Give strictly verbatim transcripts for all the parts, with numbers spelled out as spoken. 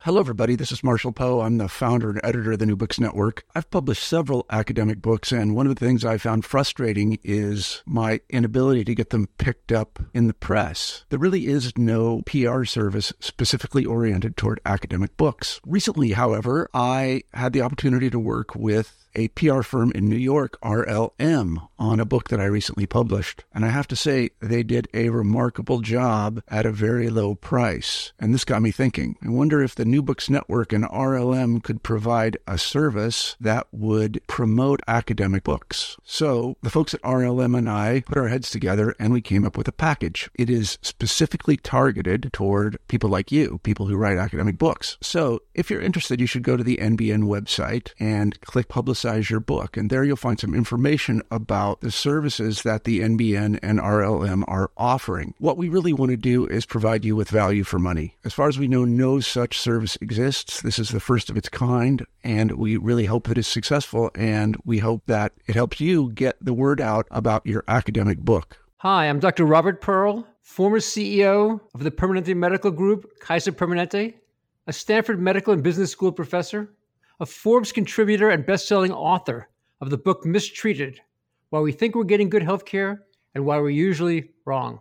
Hello, everybody. This is Marshall Poe. I'm the founder and editor of the New Books Network. I've published several academic books, and one of the things I found frustrating is my inability to get them picked up in the press. There really is no P R service specifically oriented toward academic books. Recently, however, I had the opportunity to work with a P R firm in New York, R L M, on a book that I recently published. And I have to say, they did a remarkable job at a very low price. And this got me thinking. I wonder if the New Books Network and R L M could provide a service that would promote academic books. So the folks at R L M and I put our heads together and we came up with a package. It is specifically targeted toward people like you, people who write academic books. So if you're interested, you should go to the N B N website and click Publicize your book. And there you'll find some information about the services that the N B N and R L M are offering. What we really want to do is provide you with value for money. As far as we know, no such service exists. This is the first of its kind, and we really hope that it's successful, and we hope that it helps you get the word out about your academic book. Hi, I'm Doctor Robert Pearl, former C E O of the Permanente Medical Group, Kaiser Permanente, a Stanford Medical and Business School professor, a Forbes contributor and best-selling author of the book Mistreated, Why We Think We're Getting Good Healthcare and Why We're Usually Wrong.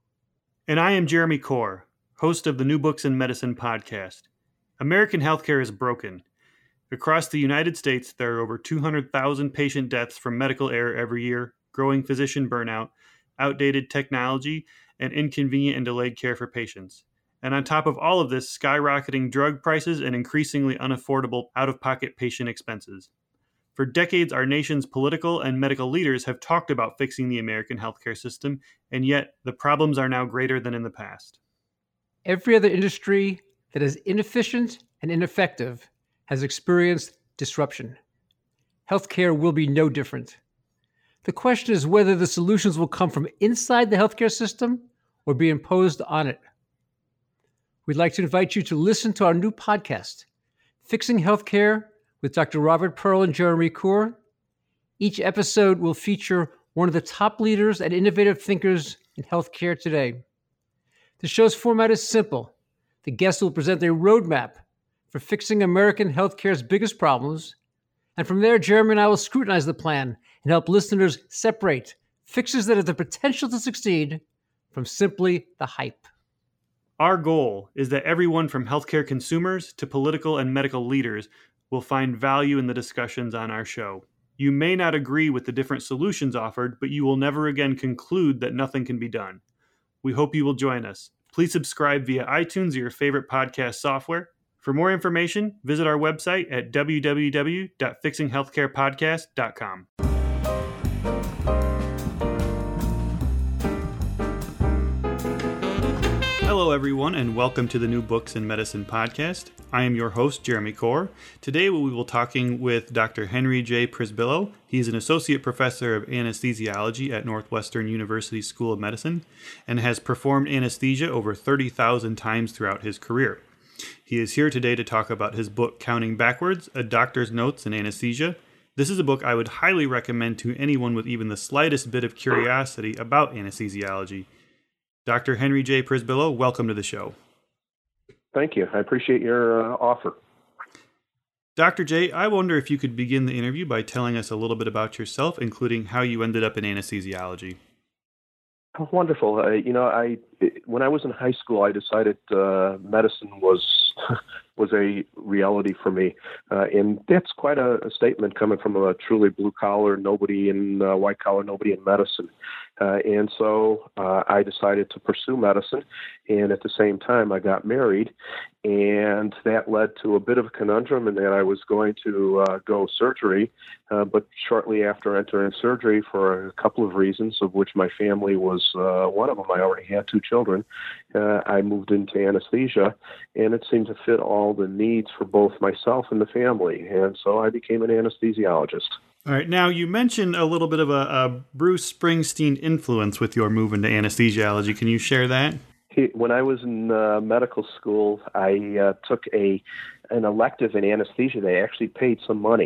And I am Jeremy Corr, host of the New Books in Medicine podcast. American healthcare is broken. Across the United States, there are over two hundred thousand patient deaths from medical error every year, growing physician burnout, outdated technology, and inconvenient and delayed care for patients. And on top of all of this, skyrocketing drug prices and increasingly unaffordable out-of-pocket patient expenses. For decades, our nation's political and medical leaders have talked about fixing the American healthcare system, and yet the problems are now greater than in the past. Every other industry that is inefficient and ineffective has experienced disruption. Healthcare will be no different. The question is whether the solutions will come from inside the healthcare system or be imposed on it. We'd like to invite you to listen to our new podcast, Fixing Healthcare with Doctor Robert Pearl and Jeremy Corr. Each episode will feature one of the top leaders and innovative thinkers in healthcare today. The show's format is simple. The guests will present a roadmap for fixing American healthcare's biggest problems. And from there, Jeremy and I will scrutinize the plan and help listeners separate fixes that have the potential to succeed from simply the hype. Our goal is that everyone from healthcare consumers to political and medical leaders will find value in the discussions on our show. You may not agree with the different solutions offered, but you will never again conclude that nothing can be done. We hope you will join us. Please subscribe via iTunes or your favorite podcast software. For more information, visit our website at w w w dot fixing healthcare podcast dot com. Hello, everyone, and welcome to the New Books in Medicine podcast. I am your host, Jeremy Corr. Today, we will be talking with Doctor Henry J. Przybylo. He is an associate professor of anesthesiology at Northwestern University School of Medicine and has performed anesthesia over thirty thousand times throughout his career. He is here today to talk about his book, Counting Backwards, A Doctor's Notes in Anesthesia. This is a book I would highly recommend to anyone with even the slightest bit of curiosity about anesthesiology. Doctor Henry J. Przybylo, welcome to the show. Thank you. I appreciate your uh, offer. Doctor J, I wonder if you could begin the interview by telling us a little bit about yourself, including how you ended up in anesthesiology. Oh, wonderful. Uh, you know, I when I was in high school, I decided uh, medicine was was a reality for me, uh, and that's quite a, a statement coming from a truly blue collar, nobody in uh, white collar, nobody in medicine. Uh, and so uh, I decided to pursue medicine, and at the same time I got married, and that led to a bit of a conundrum in that I was going to uh, go surgery, uh, but shortly after entering surgery, for a couple of reasons, of which my family was uh, one of them, I already had two children, uh, I moved into anesthesia, and it seemed to fit all the needs for both myself and the family, and so I became an anesthesiologist. All right. Now, you mentioned a little bit of a, a Bruce Springsteen influence with your move into anesthesiology. Can you share that? When I was in uh, medical school, I uh, took a an elective in anesthesia. They actually paid some money.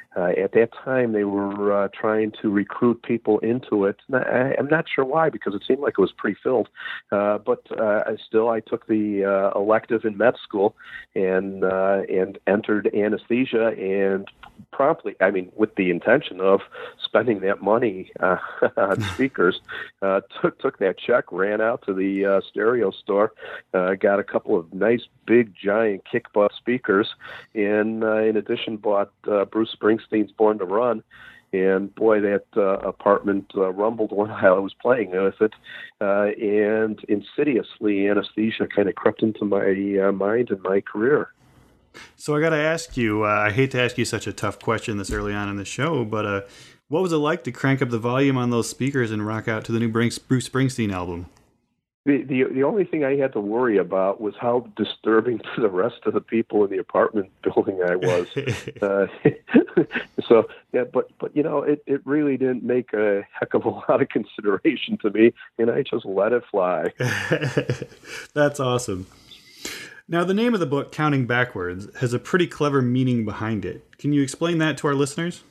Uh, at that time, they were uh, trying to recruit people into it. I, I'm not sure why, because it seemed like it was pretty filled. Uh, but uh, I still, I took the uh, elective in med school and uh, and entered anesthesia, and promptly, I mean, with the intention of spending that money uh, on speakers, uh, took took that check, ran out to the uh, stereo store, uh, got a couple of nice, big, giant kick butt speakers, and uh, in addition, bought uh, Bruce Springsteen's "Born to Run." And boy, that uh, apartment uh, rumbled while I was playing with it. Uh, and insidiously, anesthesia kind of crept into my uh, mind and my career. So I got to ask you, uh, I hate to ask you such a tough question this early on in the show, but uh, what was it like to crank up the volume on those speakers and rock out to the new Bruce Springsteen album? The, the the only thing I had to worry about was how disturbing to the rest of the people in the apartment building I was. uh, so yeah, but but you know, it, it really didn't make a heck of a lot of consideration to me, and I just let it fly. That's awesome. Now, the name of the book, Counting Backwards, has a pretty clever meaning behind it. Can you explain that to our listeners?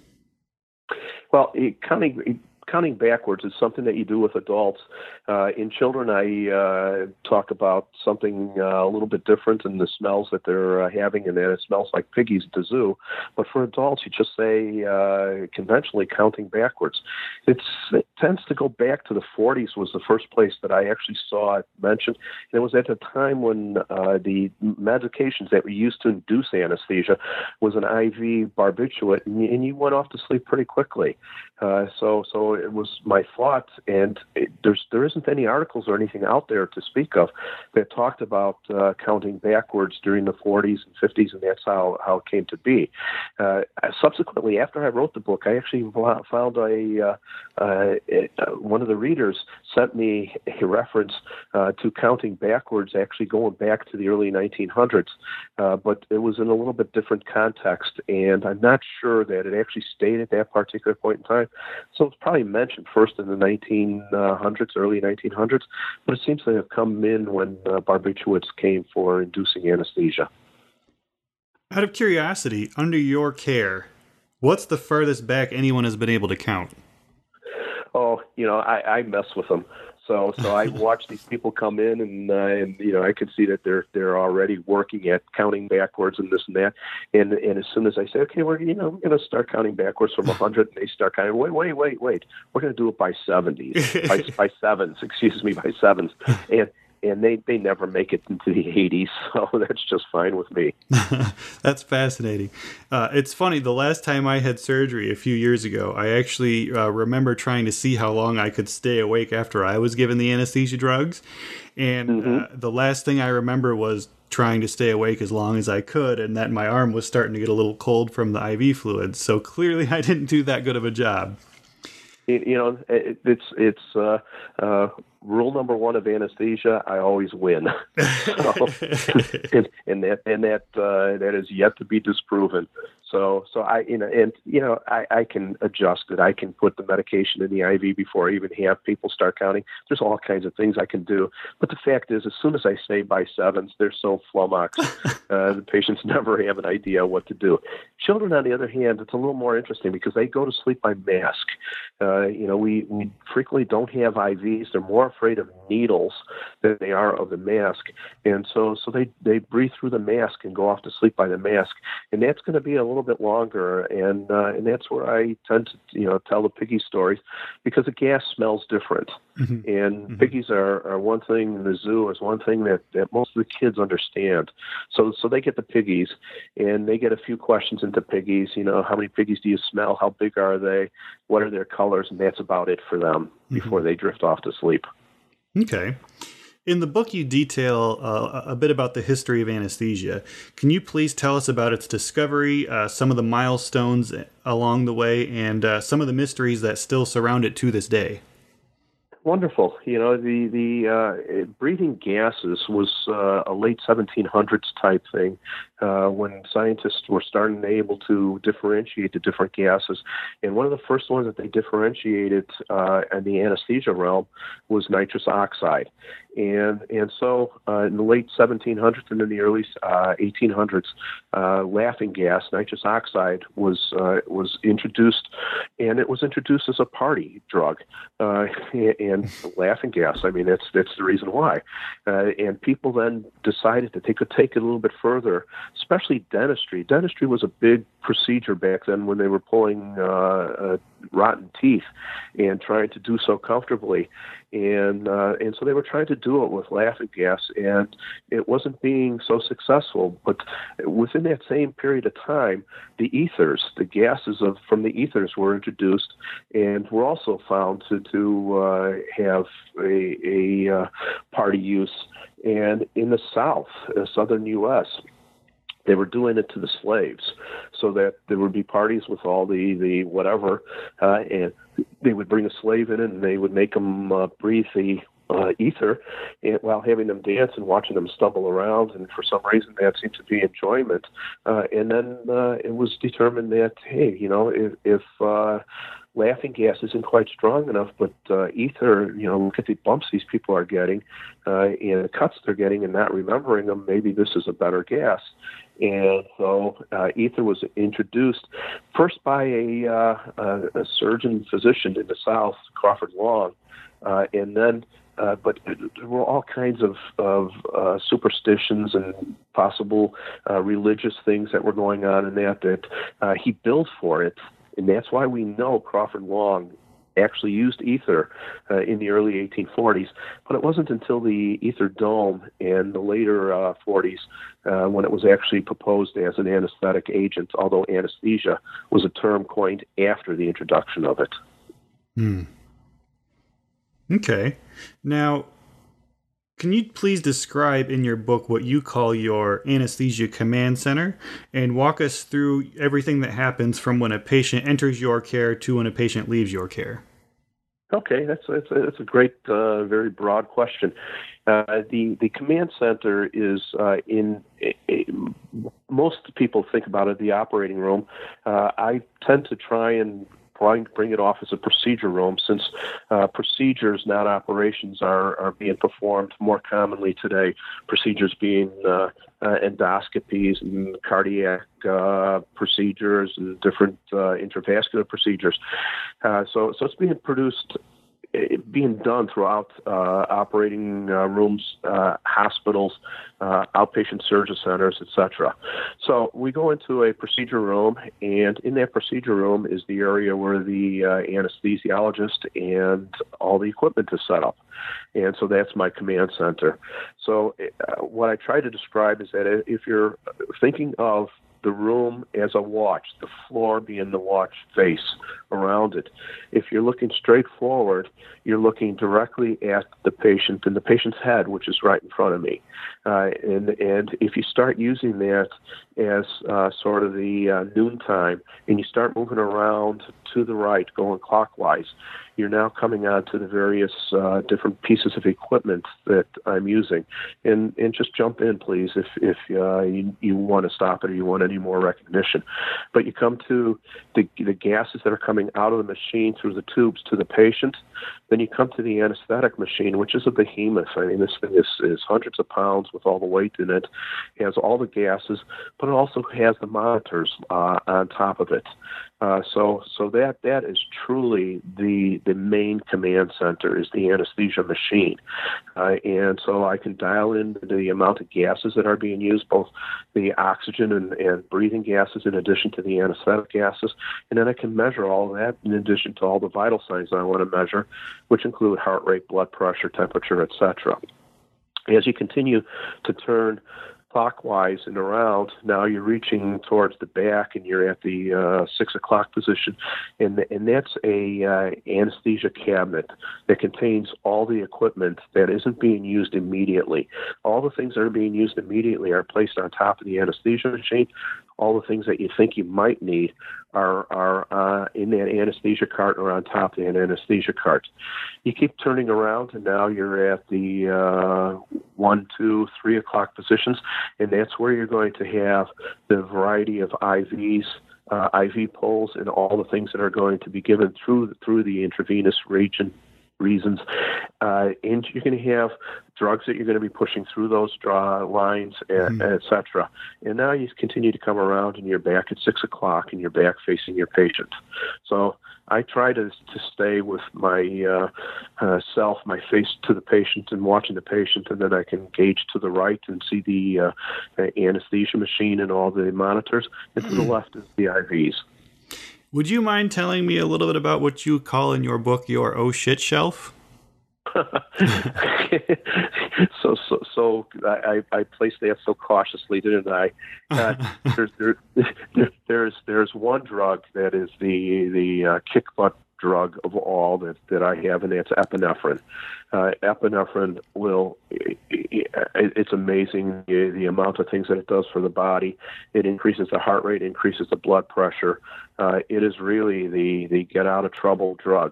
Well, it, counting counting backwards is something that you do with adults. Uh, in children, I uh, talk about something uh, a little bit different in the smells that they're uh, having, and that it smells like piggies at the zoo. But for adults, you just say uh, conventionally counting backwards. It's, it tends to go back to the forties was the first place that I actually saw it mentioned. And it was at a time when uh, the medications that we used to induce anesthesia was an I V barbiturate, and you, and you went off to sleep pretty quickly. Uh, so, so it was my thought, and it, there's there isn't any articles or anything out there to speak of that talked about uh, counting backwards during the forties and fifties, and that's how, how it came to be. Uh, subsequently, after I wrote the book, I actually found a uh, uh, one of the readers sent me a reference uh, to counting backwards, actually going back to the early nineteen hundreds, uh, but it was in a little bit different context, and I'm not sure that it actually stayed at that particular point in time. So it's probably mentioned first in the nineteen hundreds, early nineteen hundreds, but it seems to have come in when uh, barbiturates came for inducing anesthesia. Out of curiosity, under your care, what's the furthest back anyone has been able to count? Oh, you know, I, I mess with them. So, so I watch these people come in, and, uh, and you know, I can see that they're they're already working at counting backwards and this and that. And and as soon as I say, okay, we're you know we're going to start counting backwards from a hundred, and they start counting. Wait, wait, wait, wait. We're going to do it by seventies, by by sevens. Excuse me, by sevens. And and they, they never make it into the eighties, so that's just fine with me. That's fascinating. Uh, it's funny, the last time I had surgery a few years ago, I actually uh, remember trying to see how long I could stay awake after I was given the anesthesia drugs. And mm-hmm. uh, the last thing I remember was trying to stay awake as long as I could, and that my arm was starting to get a little cold from the I V fluid. So clearly I didn't do that good of a job. You know, it, it's it's uh, uh, rule number one of anesthesia. I always win, so, and, and that and that uh, that is yet to be disproven. So so I you know and you know I, I can adjust it. I can put the medication in the I V before I even have people start counting. There's all kinds of things I can do. But the fact is, as soon as I say by sevens, they're so flummoxed. uh, the patients never have an idea what to do. Children, on the other hand, it's a little more interesting because they go to sleep by mask. Uh, you know, we, we frequently don't have I Vs. They're more afraid of needles than they are of the mask. And so so they, they breathe through the mask and go off to sleep by the mask. And that's going to be a little bit longer. And uh, and that's where I tend to, you know, tell the piggy stories because the gas smells different. Mm-hmm. And mm-hmm. piggies are, are one thing in the zoo is one thing that, that most of the kids understand. So so they get the piggies and they get a few questions into piggies. You know, how many piggies do you smell? How big are they? What are their colors? And that's about it for them mm-hmm. before they drift off to sleep. Okay. In the book, you detail uh, a bit about the history of anesthesia. Can you please tell us about its discovery, uh, some of the milestones along the way, and uh, some of the mysteries that still surround it to this day? Wonderful. You know, the the uh, breathing gases was uh, a late seventeen hundreds type thing. uh, when scientists were starting to able to differentiate the different gases. And one of the first ones that they differentiated uh, in the anesthesia realm was nitrous oxide. And and so uh, in the late seventeen hundreds and in the early uh, eighteen hundreds, uh, laughing gas, nitrous oxide, was uh, was introduced, and it was introduced as a party drug. Uh, and laughing gas, I mean, that's that's the reason why. Uh, and people then decided that they could take it a little bit further, especially dentistry. Dentistry was a big procedure back then when they were pulling uh, uh, rotten teeth and trying to do so comfortably. And uh, and so they were trying to do it with laughing gas, and it wasn't being so successful. But within that same period of time, the ethers, the gases of from the ethers, were introduced, and were also found to to uh, have a, a uh, party use. And in the South, uh, southern U S, they were doing it to the slaves, so that there would be parties with all the, the whatever, uh, and they would bring a slave in and they would make them uh, breathe the uh, ether and, while having them dance and watching them stumble around. And for some reason, that seemed to be enjoyment. Uh, and then uh, it was determined that, hey, you know, if, if uh, laughing gas isn't quite strong enough, but uh, ether, you know, look at the bumps these people are getting uh, and the cuts they're getting and not remembering them, maybe this is a better gas. And so uh, ether was introduced first by a, uh, a, a surgeon physician in the South, Crawford Long, uh, and then uh, but there were all kinds of, of uh, superstitions and possible uh, religious things that were going on in that, that uh, he billed for it. And that's why we know Crawford Long actually used ether uh, in the early eighteen forties. But it wasn't until the ether dome in the later uh, forties uh, when it was actually proposed as an anesthetic agent, although anesthesia was a term coined after the introduction of it. Hmm. Okay. Now, can you please describe in your book what you call your anesthesia command center and walk us through everything that happens from when a patient enters your care to when a patient leaves your care? Okay, that's that's a, that's a great, uh, very broad question. Uh, the the command center is uh, in a, a, most people think about it the operating room. Uh, I tend to try and trying to bring it off as a procedure room, since uh, procedures, not operations, are, are being performed more commonly today. Procedures being uh, uh, endoscopies and cardiac uh, procedures and different uh, intravascular procedures. Uh, so, so it's being produced, it being done throughout uh, operating uh, rooms, uh, hospitals, uh, outpatient surgery centers, et cetera. So we go into a procedure room, and in that procedure room is the area where the uh, anesthesiologist and all the equipment is set up. And so that's my command center. So uh, what I try to describe is that if you're thinking of the room as a watch, the floor being the watch face around it. If you're looking straight forward, you're looking directly at the patient and the patient's head, which is right in front of me. Uh, and and if you start using that as uh, sort of the uh, noon time, and you start moving around to the right, going clockwise, you're now coming on to the various uh, different pieces of equipment that I'm using. And and just jump in, please, if if uh, you, you want to stop it or you want any more recognition. But you come to the, the gases that are coming out of the machine through the tubes to the patient. Then you come to the anesthetic machine, which is a behemoth. I mean, this thing is, is hundreds of pounds with all the weight in it. It has all the gases, but it also has the monitors uh, on top of it. Uh, so, so that that is truly the the main command center, is the anesthesia machine, uh, and so I can dial in the amount of gases that are being used, both the oxygen and, and breathing gases, in addition to the anesthetic gases, and then I can measure all of that in addition to all the vital signs I want to measure, which include heart rate, blood pressure, temperature, et cetera. As you continue to turn clockwise and around, now you're reaching towards the back and you're at the uh, six o'clock position, and and that's a uh, anesthesia cabinet that contains all the equipment that isn't being used immediately. All the things that are being used immediately are placed on top of the anesthesia machine. all the things that you think you might need are are uh, in that anesthesia cart or on top of that anesthesia cart. You keep turning around, and now you're at the uh, one, two, three o'clock positions, and that's where you're going to have the variety of I Vs, uh, I V poles, and all the things that are going to be given through through the intravenous region. reasons. Uh, and you're going to have drugs that you're going to be pushing through those draw lines, and, mm-hmm. et cetera. And now you continue to come around, and you're back at six o'clock, and you're back facing your patient. So I try to to stay with my uh, uh, self, my face to the patient, and watching the patient, and then I can gauge to the right and see the uh, anesthesia machine and all the monitors, and to the left is the I Vs. Would you mind telling me a little bit about what you call in your book your oh shit shelf? so so so I, I placed that so cautiously, didn't I? Uh, there's there, there, there's there's one drug that is the the uh, kick butt drug of all that, that I have, and that's epinephrine. Uh, epinephrine will, it, it, it's amazing the, the amount of things that it does for the body. It increases the heart rate, increases the blood pressure. Uh, it is really the, the get out of trouble drug.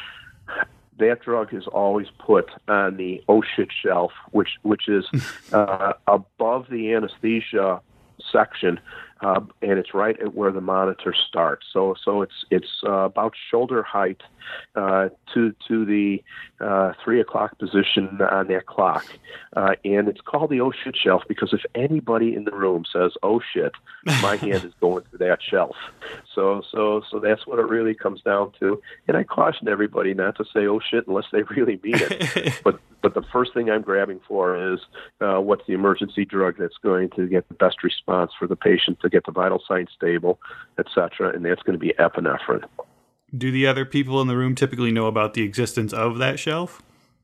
That drug is always put on the oh shit shelf, which, which is uh, above the anesthesia section. Uh, and it's right at where the monitor starts. So, so it's it's uh, about shoulder height uh, to to the uh, three o'clock position on that clock, uh, and it's called the oh shit shelf because if anybody in the room says oh shit, my hand is going to that shelf. So, so so that's what it really comes down to. And I caution everybody not to say oh shit unless they really mean it. but but the first thing I'm grabbing for is uh, what's the emergency drug that's going to get the best response for the patient to get the vital signs stable, et cetera, and that's going to be epinephrine. Do the other people in the room typically know about the existence of that shelf?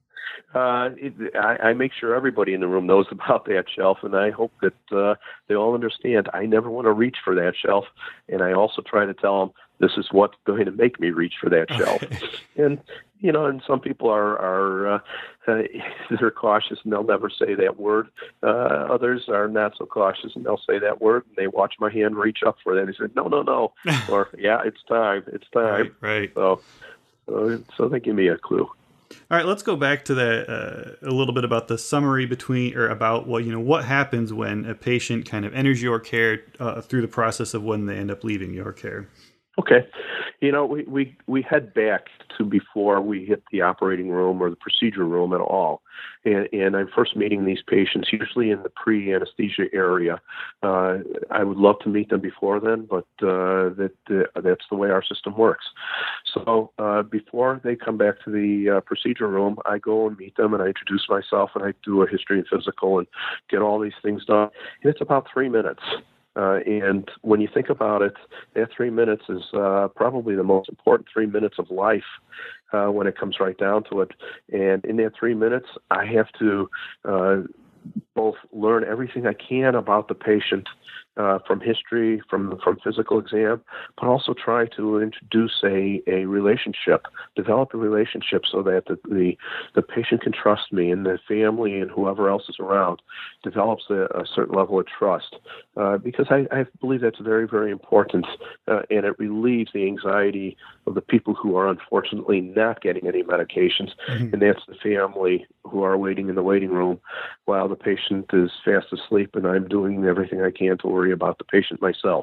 Uh, it, I, I make sure everybody in the room knows about that shelf, and I hope that uh, they all understand I never want to reach for that shelf, and I also try to tell them this is what's going to make me reach for that shelf. Okay. And, you know, and some people are, are uh, uh, they're cautious and they'll never say that word. Uh, others are not so cautious and they'll say that word, and they watch my hand reach up for that. They say, no, no, no. Or, yeah, it's time. It's time. Right, right. So, so, so they give me a clue. All right, let's go back to that uh, a little bit about the summary between, or about what, you know, what happens when a patient kind of enters your care uh, through the process of when they end up leaving your care. Okay. You know, we, we, we head back to before we hit the operating room or the procedure room at all. And, and I'm first meeting these patients, usually in the pre-anesthesia area. Uh, I would love to meet them before then, but uh, that uh, that's the way our system works. So uh, before they come back to the uh, procedure room, I go and meet them, and I introduce myself, and I do a history and physical and get all these things done. And it's about three minutes. Uh, and when you think about it, that three minutes is uh, probably the most important three minutes of life uh, when it comes right down to it. And in that three minutes, I have to uh, both learn everything I can about the patient uh, from history, from from physical exam, but also try to introduce a, a relationship, develop a relationship so that the, the the patient can trust me, and the family and whoever else is around develops a, a certain level of trust. Uh, because I, I believe that's very, very important, uh, and it relieves the anxiety of the people who are unfortunately not getting any medications, mm-hmm. and that's the family who are waiting in the waiting room while the patient is fast asleep, and I'm doing everything I can to worry about the patient myself.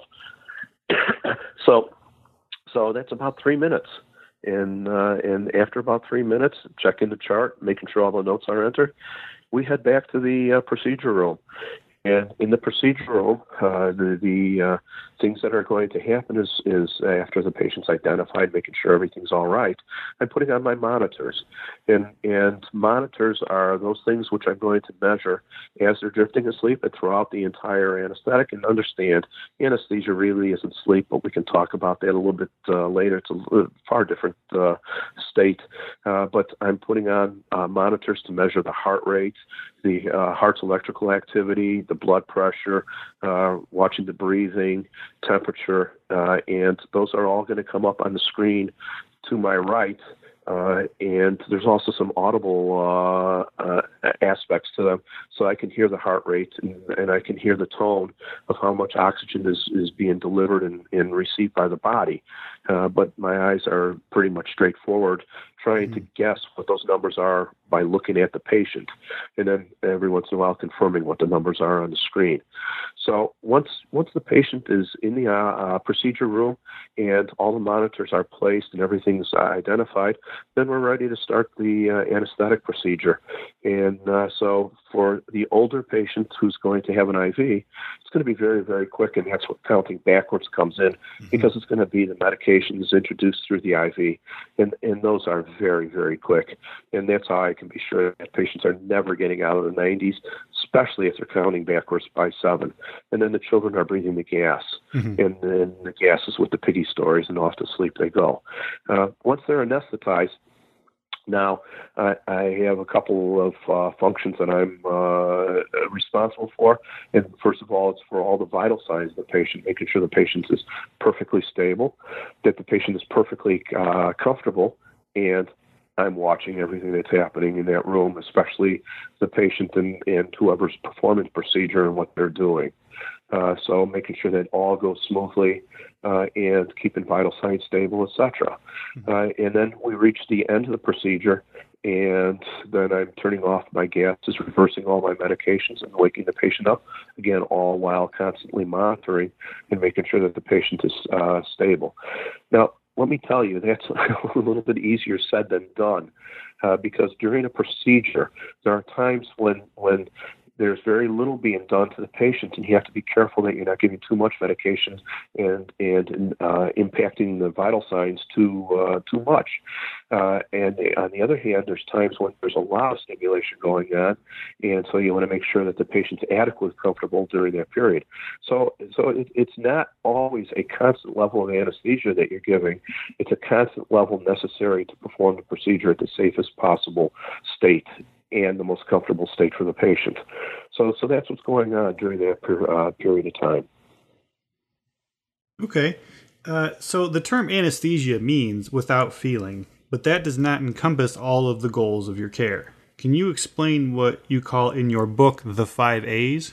so, so that's about three minutes. And uh, and after about three minutes, check in the chart, making sure all the notes are entered. We head back to the uh, procedure room. And in the procedure room, uh, the, the uh, things that are going to happen is, is after the patient's identified, making sure everything's all right, I'm putting on my monitors. And, and monitors are those things which I'm going to measure as they're drifting asleep and throughout the entire anesthetic. And understand, anesthesia really isn't sleep, but we can talk about that a little bit uh, later. It's a far different uh, state. Uh, but I'm putting on uh, monitors to measure the heart rate, the uh, heart's electrical activity, the blood pressure, uh, watching the breathing, temperature, uh, and those are all going to come up on the screen to my right Uh, and there's also some audible uh, uh, aspects to them. So I can hear the heart rate and, and I can hear the tone of how much oxygen is, is being delivered and, and received by the body. Uh, but my eyes are pretty much straightforward, trying mm-hmm. to guess what those numbers are by looking at the patient. And then every once in a while confirming what the numbers are on the screen. So once once the patient is in the uh, uh, procedure room and all the monitors are placed and everything's uh, identified, then we're ready to start the uh, anesthetic procedure. And uh, so for the older patient who's going to have an I V, it's going to be very, very quick, and that's what counting backwards comes in, mm-hmm. because it's going to be the medications introduced through the I V, and, and those are very, very quick. And that's how I can be sure that patients are never getting out of the nineties, especially if they're counting backwards by seven. And then the children are breathing the gas, mm-hmm. and then the gas is with the piggy stories, and off to sleep they go. Uh, once they're anesthetized, now, uh, I have a couple of uh, functions that I'm uh, responsible for. And first of all, it's for all the vital signs of the patient, making sure the patient is perfectly stable, that the patient is perfectly uh, comfortable, and I'm watching everything that's happening in that room, especially the patient and, and whoever's performing the procedure and what they're doing. Uh, so making sure that all goes smoothly uh, and keeping vital signs stable, et cetera. Mm-hmm. Uh, and then we reach the end of the procedure, and then I'm turning off my gases, reversing all my medications, and waking the patient up, again, all while constantly monitoring and making sure that the patient is uh, stable. Now, let me tell you, that's a little bit easier said than done, uh, because during a procedure, there are times when when there's very little being done to the patient, and you have to be careful that you're not giving too much medication and and uh, impacting the vital signs too uh, too much. Uh, and on the other hand, there's times when there's a lot of stimulation going on, and so you want to make sure that the patient's adequately comfortable during that period. So, so it, it's not always a constant level of anesthesia that you're giving. It's a constant level necessary to perform the procedure at the safest possible state and the most comfortable state for the patient. So so that's what's going on during that per, uh, period of time. Okay. Uh, so the term anesthesia means without feeling, but that does not encompass all of the goals of your care. Can you explain what you call in your book the five A's?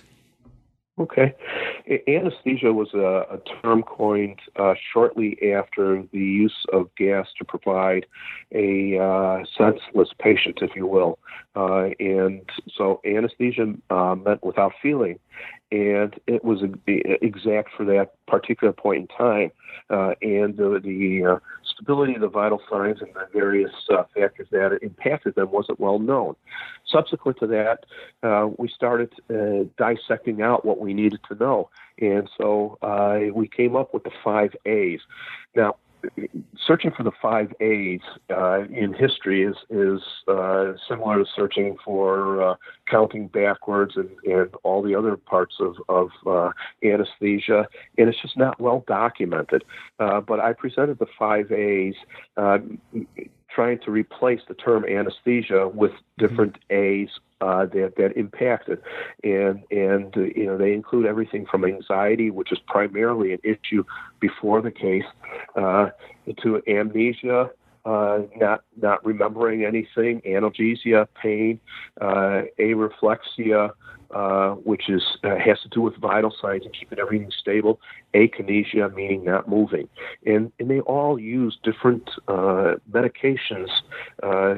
Okay. Anesthesia was a, a term coined uh, shortly after the use of gas to provide a uh, senseless patient, if you will. Uh, and so anesthesia uh, meant without feeling. And it was exact for that particular point in time. Uh, and the, the uh, stability of the vital signs and the various uh, factors that impacted them wasn't well known. Subsequent to that, uh, we started uh, dissecting out what we needed to know. And so uh, we came up with the five A's. Now, searching for the five A's uh, in history is is uh, similar to searching for uh, counting backwards and, and all the other parts of, of uh, anesthesia, and it's just not well documented. Uh, but I presented the five A's, uh, trying to replace the term anesthesia with different A's uh, that that impact it, and and uh, you know they include everything from anxiety, which is primarily an issue before the case, uh, to amnesia, uh, not not remembering anything, analgesia, pain, uh, areflexia, uh, which is uh, has to do with vital signs and keeping everything stable, akinesia, meaning not moving, and and they all use different uh, medications. Uh,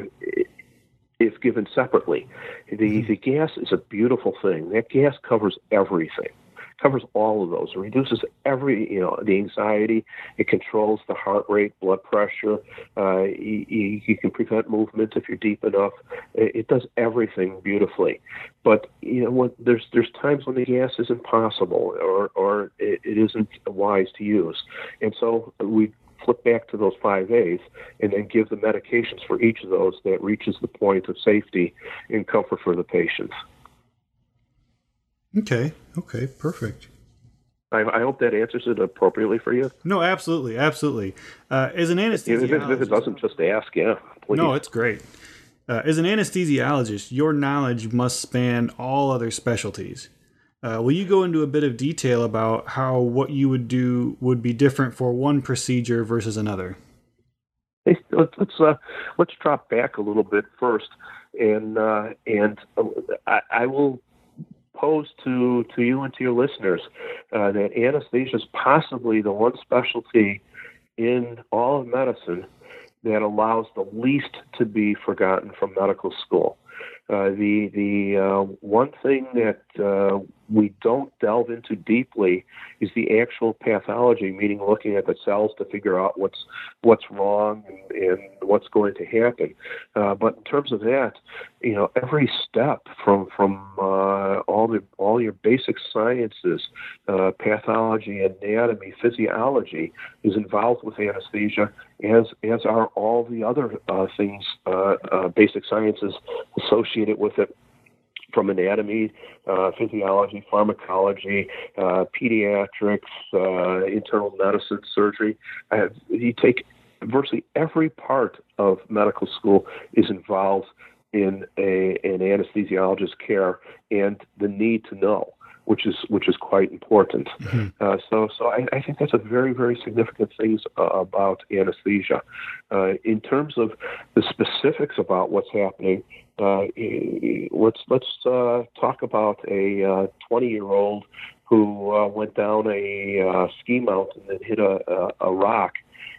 if given separately. The, the gas is a beautiful thing. That gas covers everything, covers all of those. It reduces every, you know, the anxiety. It controls the heart rate, blood pressure. Uh, you, you can prevent movement if you're deep enough. It, it does everything beautifully. But, you know, what, there's there's times when the gas isn't possible or, or it, it isn't wise to use. And so we flip back to those five A's and then give the medications for each of those that reaches the point of safety and comfort for the patients. Okay. Okay. Perfect. I, I hope that answers it appropriately for you. No, absolutely. Absolutely. Uh, as an anesthesiologist... If it doesn't, just ask, yeah, please. No, it's great. Uh, as an anesthesiologist, your knowledge must span all other specialties. Uh, will you go into a bit of detail about how what you would do would be different for one procedure versus another? They, let's let's, uh, let's drop back a little bit first, and uh, and I, I will pose to to you and to your listeners uh, that anesthesia is possibly the one specialty in all of medicine that allows the least to be forgotten from medical school. Uh, the the uh, one thing that uh, we don't delve into deeply is the actual pathology, meaning looking at the cells to figure out what's what's wrong and, and what's going to happen. Uh, but in terms of that, you know, every step from from uh, all the all your basic sciences, uh, pathology, anatomy, physiology, is involved with anesthesia, as as are all the other uh, things, uh, uh, basic sciences associated with it, from anatomy, uh, physiology, pharmacology, uh, pediatrics, uh, internal medicine, surgery. Uh, you take virtually every part of medical school is involved in a, an anesthesiologist's care, and the need to know, which is which is quite important. Mm-hmm. Uh, so, so I, I think that's a very, very significant thing uh, about anesthesia. Uh, in terms of the specifics about what's happening, uh, let's let's uh, talk about a twenty-year-old uh, who uh, went down a uh, ski mountain and hit a, a, a rock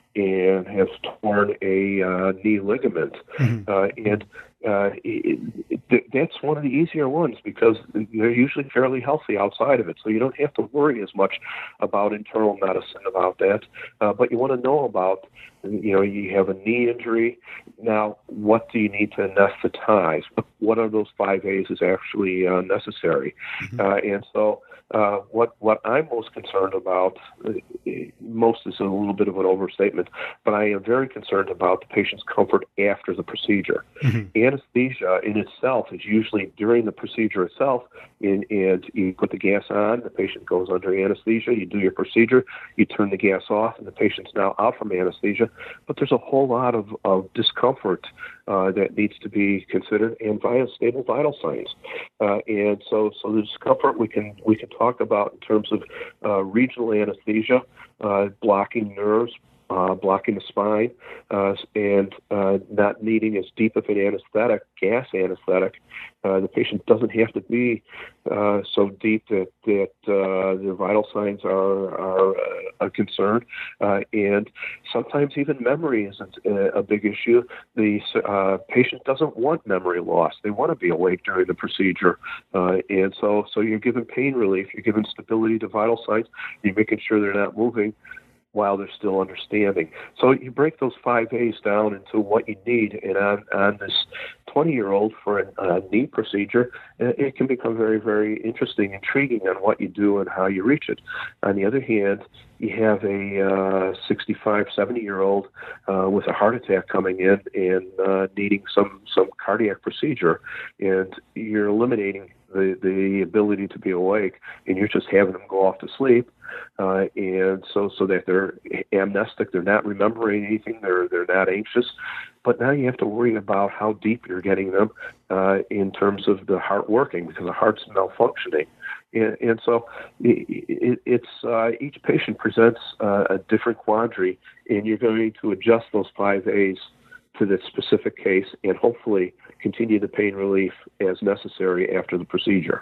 and has torn a uh, knee ligament, mm-hmm. uh, and uh, it, it, that's one of the easier ones because they're usually fairly healthy outside of it, so you don't have to worry as much about internal medicine about that. Uh, but you want to know about, you know, you have a knee injury. Now, what do you need to anesthetize? What are those five A's is actually uh, necessary? Mm-hmm. Uh, and so uh, what what I'm most concerned about, uh, most is a little bit of an overstatement, but I am very concerned about the patient's comfort after the procedure. Mm-hmm. Anesthesia in itself is usually during the procedure itself, and, and you put the gas on, the patient goes under anesthesia, you do your procedure, you turn the gas off, and the patient's now out from anesthesia. But there's a whole lot of, of discomfort uh, that needs to be considered, and via stable vital signs. Uh, and so, so the discomfort we can we can talk about in terms of uh, regional anesthesia, uh, blocking nerves, uh, blocking the spine, uh, and uh, not needing as deep of an anesthetic, gas anesthetic. Uh, the patient doesn't have to be uh, so deep that that uh, their vital signs are are uh, a concern, uh, and sometimes even memory isn't a, a big issue. The uh, patient doesn't want memory loss; they want to be awake during the procedure, uh, and so so you're giving pain relief, you're giving stability to vital signs, you're making sure they're not moving while they're still understanding. So you break those five A's down into what you need, and on, on this twenty-year-old for a, a knee procedure, it can become very, very interesting, intriguing on what you do and how you reach it. On the other hand, you have a uh, sixty-five, seventy-year-old uh, with a heart attack coming in and uh, needing some, some cardiac procedure, and you're eliminating the, the ability to be awake, and you're just having them go off to sleep. Uh, and so, so that they're amnestic, they're not remembering anything, they're they're not anxious. But now you have to worry about how deep you're getting them uh, in terms of the heart working, because the heart's malfunctioning. And, and so it, it, it's uh, each patient presents uh, a different quandary, and you're going to adjust those five A's to the specific case, and hopefully continue the pain relief as necessary after the procedure.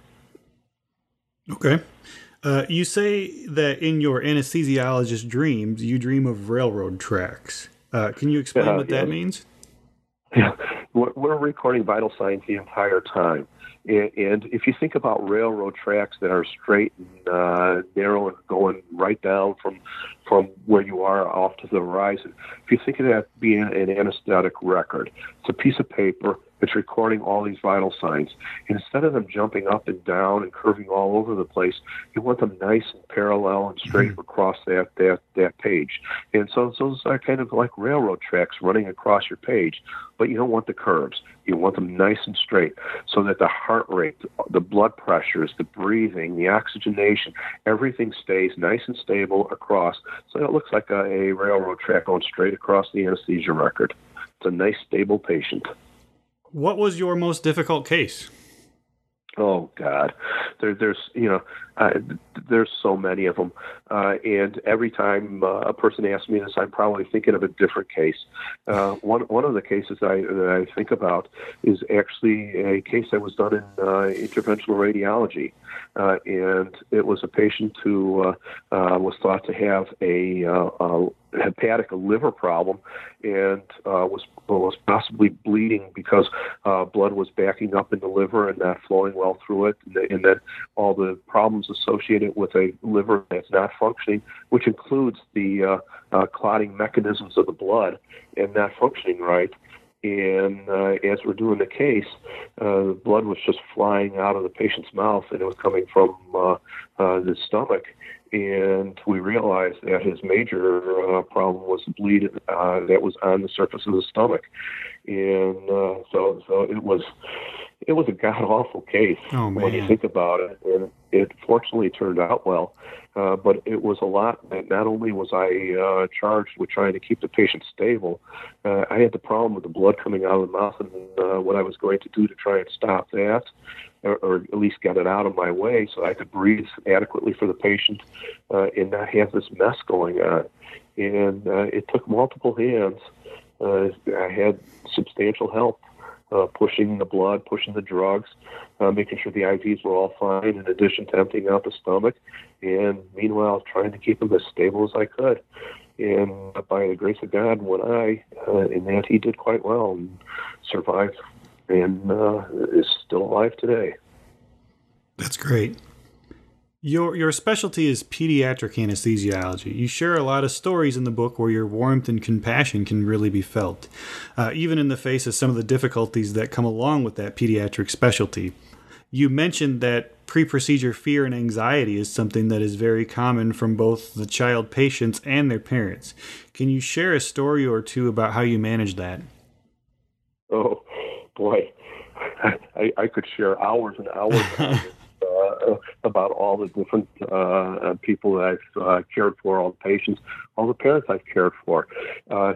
Okay. Uh, you say that in your anesthesiologist dreams, you dream of railroad tracks. Uh, can you explain uh, what yeah. that means? Yeah, we're recording vital signs the entire time. And if you think about railroad tracks that are straight and uh, narrow and going right down from from where you are off to the horizon, if you think of that being an anesthetic record, it's a piece of paper that's recording all these vital signs. And instead of them jumping up and down and curving all over the place, you want them nice and parallel and straight mm-hmm. across that, that, that page. And so those are kind of like railroad tracks running across your page, but you don't want the curves. You want them nice and straight so that the heart rate, the blood pressures, the breathing, the oxygenation, everything stays nice and stable across. So it looks like a, a railroad track going straight across the anesthesia record. It's a nice, stable patient. What was your most difficult case? Oh God, there, there's you know uh, there's so many of them. Uh, and every time uh, a person asks me this, I'm probably thinking of a different case. Uh, one one of the cases I, that I think about is actually a case that was done in uh, interventional radiology. Uh, and it was a patient who uh, uh, was thought to have a, uh, a hepatic, a liver problem, and uh, was was possibly bleeding because uh, blood was backing up in the liver and not flowing well through it, and, and then all the problems associated with a liver that's not functioning, which includes the uh, uh, clotting mechanisms of the blood and not functioning right. And uh, as we're doing the case, uh, the blood was just flying out of the patient's mouth, and it was coming from uh, uh, the stomach. And we realized that his major uh, problem was the bleed uh, that was on the surface of the stomach. And uh, so, so it was it was a god awful case oh, when you think about it. And it fortunately turned out well. Uh, but it was a lot that not only was I uh, charged with trying to keep the patient stable, uh, I had the problem with the blood coming out of the mouth, and uh, what I was going to do to try and stop that, or, or at least get it out of my way so I could breathe adequately for the patient uh, and not have this mess going on. And uh, it took multiple hands. Uh, I had substantial help. Uh, pushing the blood, pushing the drugs, uh, making sure the I Vs were all fine, in addition to emptying out the stomach, and meanwhile trying to keep him as stable as I could. And by the grace of God, when I, uh, in that, he did quite well and survived, and uh, is still alive today. That's great. Your your specialty is pediatric anesthesiology. You share a lot of stories in the book where your warmth and compassion can really be felt, uh, even in the face of some of the difficulties that come along with that pediatric specialty. You mentioned that pre-procedure fear and anxiety is something that is very common from both the child patients and their parents. Can you share a story or two about how you manage that? Oh, boy. I, I could share hours and hours on this. Uh, about all the different uh, people that I've uh, cared for, all the patients, all the parents I've cared for. Uh,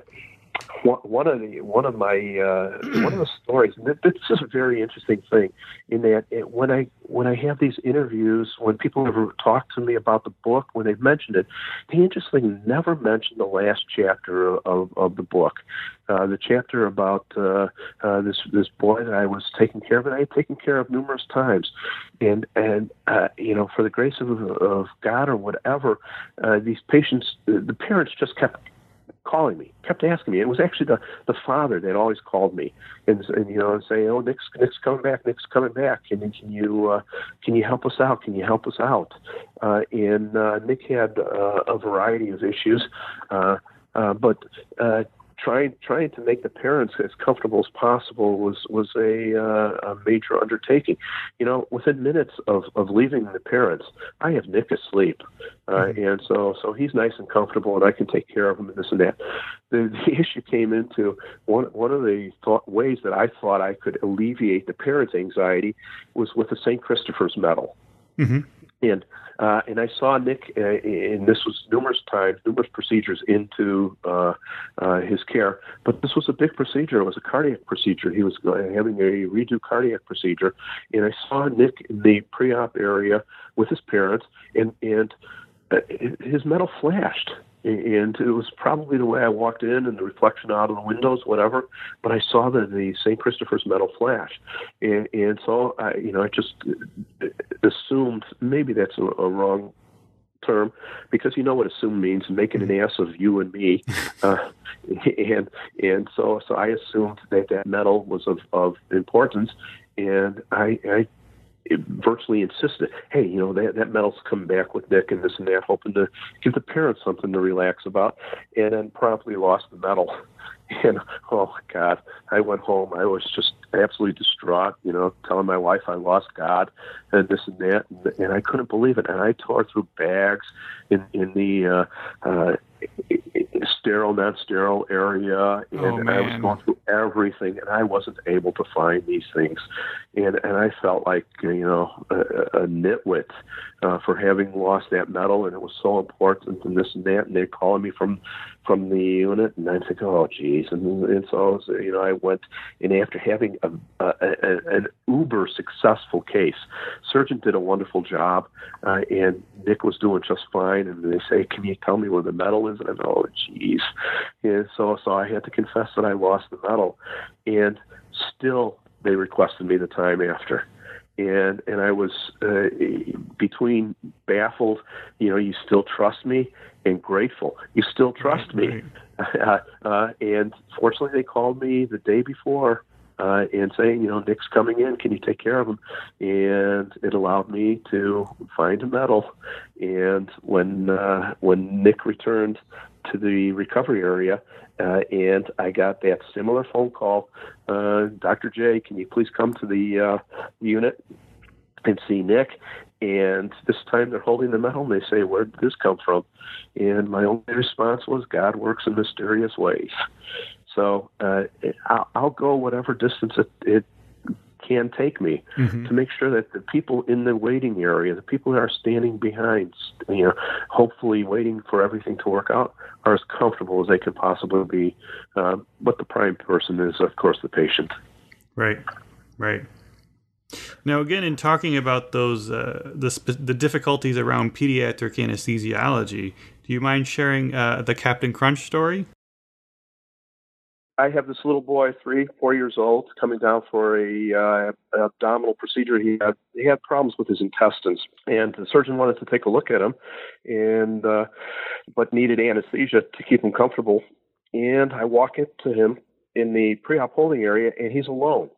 one of the one of my uh, one of the stories. And this is a very interesting thing, in that it, when I when I have these interviews, when people ever talk to me about the book, when they've mentioned it, they interestingly never mention the last chapter of, of the book, uh, the chapter about uh, uh, this this boy that I was taking care of, and I had taken care of numerous times, and and uh, you know, for the grace of, of God or whatever, uh, these patients, the parents just kept calling me, kept asking me. It was actually the, the father that always called me and, and you know, and say, "Oh, Nick's Nick's coming back. Nick's coming back. Can can you uh, can you help us out? Can you help us out?" Uh, and uh, Nick had uh, a variety of issues, uh, uh, but uh, trying trying to make the parents as comfortable as possible was was a, uh, a major undertaking. You know, within minutes of, of leaving the parents, I have Nick asleep, uh, mm-hmm. and so so he's nice and comfortable, and I can take care of him and this and that. The, the issue came into one one of the thought, ways that I thought I could alleviate the parents' anxiety was with the Saint Christopher's medal. Mm-hmm. And uh, and I saw Nick, uh, and this was numerous times, numerous procedures into uh, uh, his care. But this was a big procedure. It was a cardiac procedure. He was having a redo cardiac procedure. And I saw Nick in the pre-op area with his parents, and, and uh, his medal flashed. And it was probably the way I walked in and the reflection out of the windows, whatever. But I saw the, the Saint Christopher's medal flash. And, and so, I, you know, I just assumed, maybe that's a, a wrong term, because you know what assume means, making an ass of you and me. Uh, and and so so I assumed that that medal was of, of importance. And I, I It virtually insisted, hey, you know, that, that medal's coming back with Nick and this and that, hoping to give the parents something to relax about, and then promptly lost the medal. And, oh, God, I went home. I was just absolutely distraught, you know, telling my wife I lost God and this and that, and, and I couldn't believe it. And I tore through bags in, in the uh, uh, sterile, non-sterile area, and, oh, and I was going through everything, and I wasn't able to find these things. And and I felt like, you know, a, a nitwit uh, for having lost that medal, and it was so important, and this and that, and they're calling me from from the unit, and I'm thinking, oh, geez, and, and so you know, I went, and after having a, a, a, an uber successful case, surgeon did a wonderful job, uh, and Nick was doing just fine, and they say, can you tell me where the medal is? And I'm, oh, geez, and so so I had to confess that I lost the medal, and still they requested me the time after. And and I was uh, between baffled, you know, you still trust me, and grateful, you still trust right, me. Right. Uh, uh, and fortunately, they called me the day before uh, and saying, you know, Nick's coming in, can you take care of him? And it allowed me to find a medal. And when uh, when Nick returned to the recovery area, uh, and I got that similar phone call, uh, Doctor J, can you please come to the uh, unit and see Nick? And this time they're holding the medal, and they say, where did this come from? And my only response was, God works in mysterious ways. So uh, I'll, I'll go whatever distance it, it can take me mm-hmm. to make sure that the people in the waiting area, the people that are standing behind, you know, hopefully waiting for everything to work out, are as comfortable as they can possibly be. Uh, but the prime person is, of course, the patient. Right, right. Now, again, in talking about those uh, the sp- the difficulties around pediatric anesthesiology, do you mind sharing uh, the Captain Crunch story? I have this little boy, three, four years old, coming down for a uh, abdominal procedure. He had he had problems with his intestines, and the surgeon wanted to take a look at him, and uh, but needed anesthesia to keep him comfortable. And I walk into him in the pre-op holding area, and he's alone.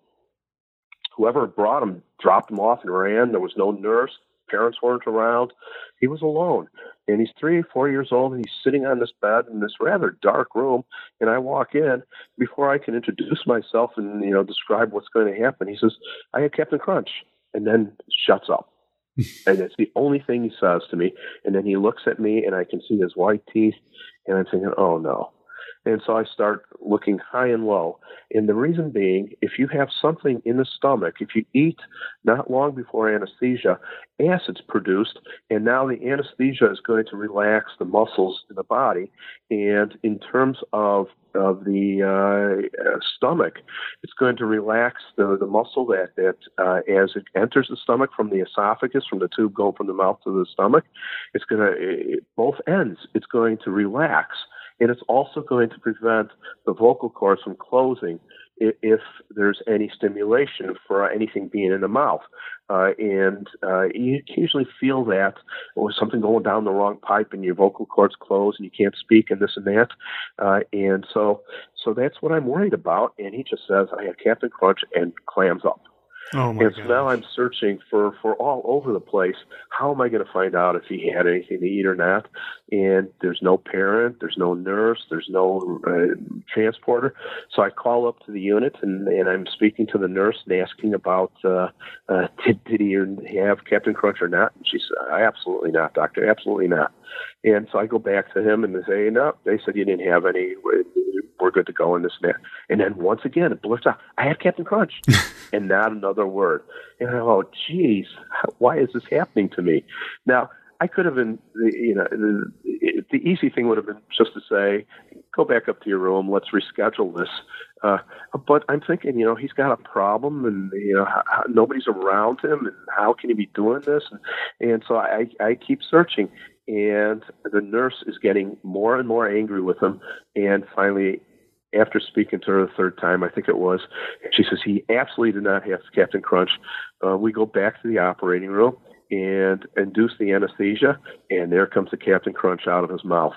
Whoever brought him dropped him off and ran. There was no nurse. Parents weren't around. He was alone. And he's three, four years old, and he's sitting on this bed in this rather dark room. And I walk in. Before I can introduce myself and, you know, describe what's going to happen, he says, I had Captain Crunch, and then shuts up. And it's the only thing he says to me. And then he looks at me, and I can see his white teeth, and I'm thinking, oh, no. And so I start looking high and low. And the reason being, if you have something in the stomach, if you eat not long before anesthesia, acid's produced, and now the anesthesia is going to relax the muscles in the body. And in terms of of the uh, uh, stomach, it's going to relax the, the muscle that, that uh, as it enters the stomach from the esophagus, from the tube going from the mouth to the stomach, it's going to, both ends, it's going to relax. And it's also going to prevent the vocal cords from closing if there's any stimulation for anything being in the mouth. Uh, and uh, you usually feel that or something going down the wrong pipe and your vocal cords close and you can't speak and this and that. Uh, and so so that's what I'm worried about. And he just says, I have Captain Crunch, and clams up. Oh my and so gosh. Now I'm searching for, for all over the place. How am I going to find out if he had anything to eat or not? And there's no parent, there's no nurse, there's no uh, transporter. So I call up to the unit, and, and I'm speaking to the nurse and asking about uh, uh, did, did he have Captain Crunch or not? And she said, absolutely not, doctor, absolutely not. And so I go back to him and they say, no, they said you didn't have any. We're good to go in this and that. And then once again, it blurts out, I had Captain Crunch, and not another word. And I go, oh, geez, why is this happening to me? Now, I could have been, you know, the, the easy thing would have been just to say, go back up to your room, let's reschedule this. Uh, but I'm thinking, you know, he's got a problem, and, you know, how, nobody's around him, and how can he be doing this? And, and so I, I keep searching. And the nurse is getting more and more angry with him. And finally, after speaking to her the third time, I think it was, she says, he absolutely did not have Captain Crunch. Uh, we go back to the operating room and induce the anesthesia, and there comes the Captain Crunch out of his mouth.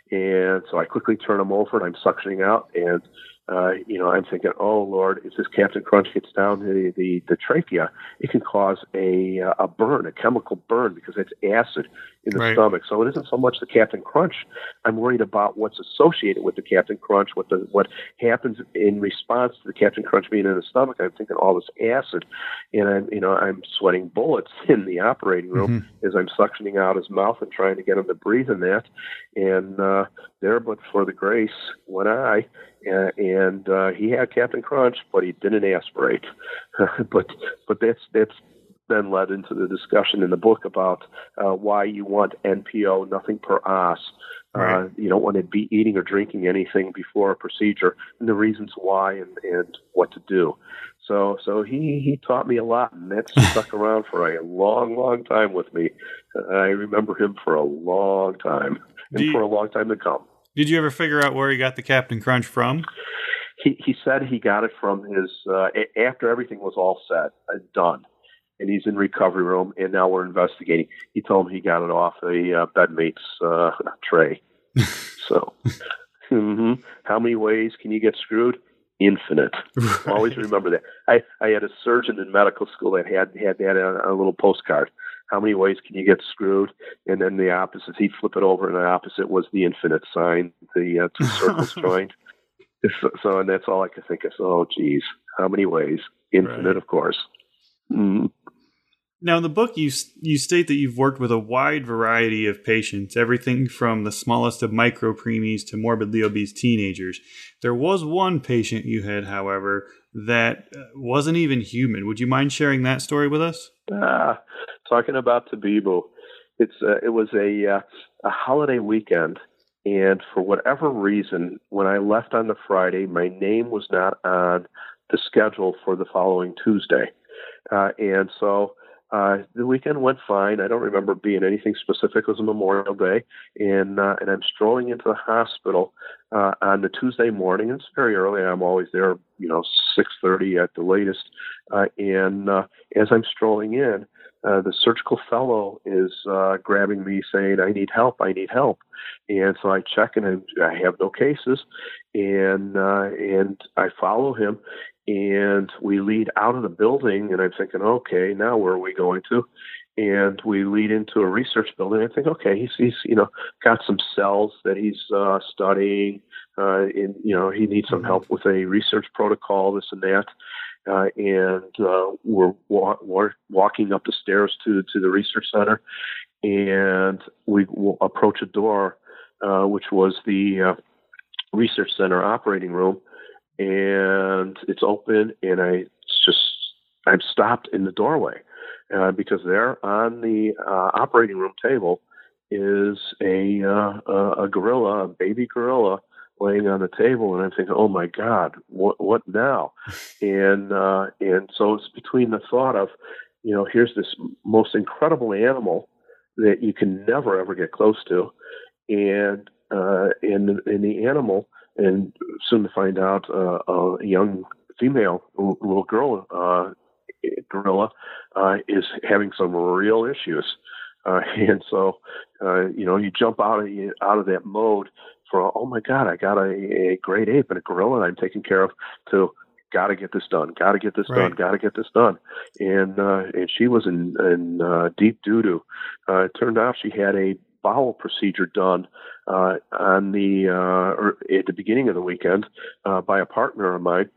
And so I quickly turn him over, and I'm suctioning out, and Uh, you know, I'm thinking, oh, Lord, if this Captain Crunch gets down the, the, the trachea, it can cause a a burn, a chemical burn, because it's acid in the right. stomach. So it isn't so much the Captain Crunch. I'm worried about what's associated with the Captain Crunch, what the what happens in response to the Captain Crunch being in the stomach. I'm thinking all this acid, and I'm you know I'm sweating bullets in the operating room mm-hmm. as I'm suctioning out his mouth and trying to get him to breathe in that. And uh, there, but for the grace, went I. Uh, and uh, he had Captain Crunch, but he didn't aspirate. but but that's that's then led into the discussion in the book about uh, why you want N P O, nothing per os. Right. Uh, you don't want to be eating or drinking anything before a procedure, and the reasons why and, and what to do. So, so he, he taught me a lot, and that stuck around for a long, long time with me. I remember him for a long time, and you, for a long time to come. Did you ever figure out where he got the Captain Crunch from? He he said he got it from his uh, after everything was all set, uh, done, and he's in recovery room, and now we're investigating. He told me he got it off a uh, bedmate's uh, tray. So, mm-hmm. How many ways can you get screwed? Infinite. Right. Always remember that. I, I had a surgeon in medical school that had had that on a little postcard. How many ways can you get screwed? And then the opposite, he'd flip it over, and the opposite was the infinite sign, the uh, two circles joined. So, so, and that's all I could think of. So, oh, geez, how many ways? Infinite, right. Of course. Mm. Now, in the book, you you state that you've worked with a wide variety of patients, everything from the smallest of micropreemies to morbidly obese teenagers. There was one patient you had, however, that wasn't even human. Would you mind sharing that story with us? Ah, talking about Tabibu, it's uh, it was a uh, a holiday weekend. And for whatever reason, when I left on the Friday, my name was not on the schedule for the following Tuesday. Uh, and so uh, the weekend went fine. I don't remember being anything specific. It was a Memorial Day. And uh, and I'm strolling into the hospital uh, on the Tuesday morning. It's very early. I'm always there, you know, six thirty at the latest. Uh, and uh, as I'm strolling in, Uh, the surgical fellow is uh, grabbing me saying, I need help, I need help. And so I check and I, I have no cases. And uh, and I follow him and we lead out of the building. And I'm thinking, okay, now where are we going to? And we lead into a research building. I think, okay, he's, he's you know, got some cells that he's uh, studying. Uh, and, you know, he needs some help with a research protocol, this and that. Uh, and uh, we're, wa- we're walking up the stairs to, to the research center, and we will approach a door, uh, which was the uh, research center operating room, and it's open, and I just I'm stopped in the doorway uh, because there on the uh, operating room table is a uh, a gorilla, a baby gorilla, laying on the table, and I'm thinking, oh my God, what what now? And uh, and so it's between the thought of, you know, here's this most incredible animal that you can never ever get close to, and uh, and and the animal, and soon to find out, uh, a young female little girl uh, gorilla uh, is having some real issues, uh, and so uh, you know, you jump out of out of that mode. For, oh my God, I got a, a great ape and a gorilla I'm taking care of, to got to get this done, got to get this right. done, got to get this done. And uh, and she was in, in uh, deep doo-doo. Uh, it turned out she had a bowel procedure done uh, on the uh, or at the beginning of the weekend uh, by a partner of mine.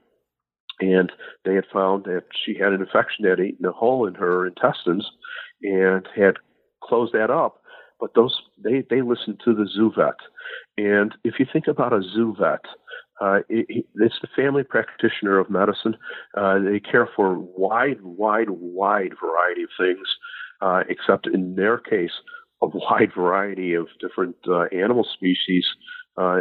And they had found that she had an infection that had eaten a hole in her intestines and had closed that up. But those they, they listened to the zoo vet. And if you think about a zoo vet, uh, it, it's the family practitioner of medicine. Uh, they care for a wide, wide, wide variety of things, uh, except in their case, a wide variety of different uh, animal species, uh,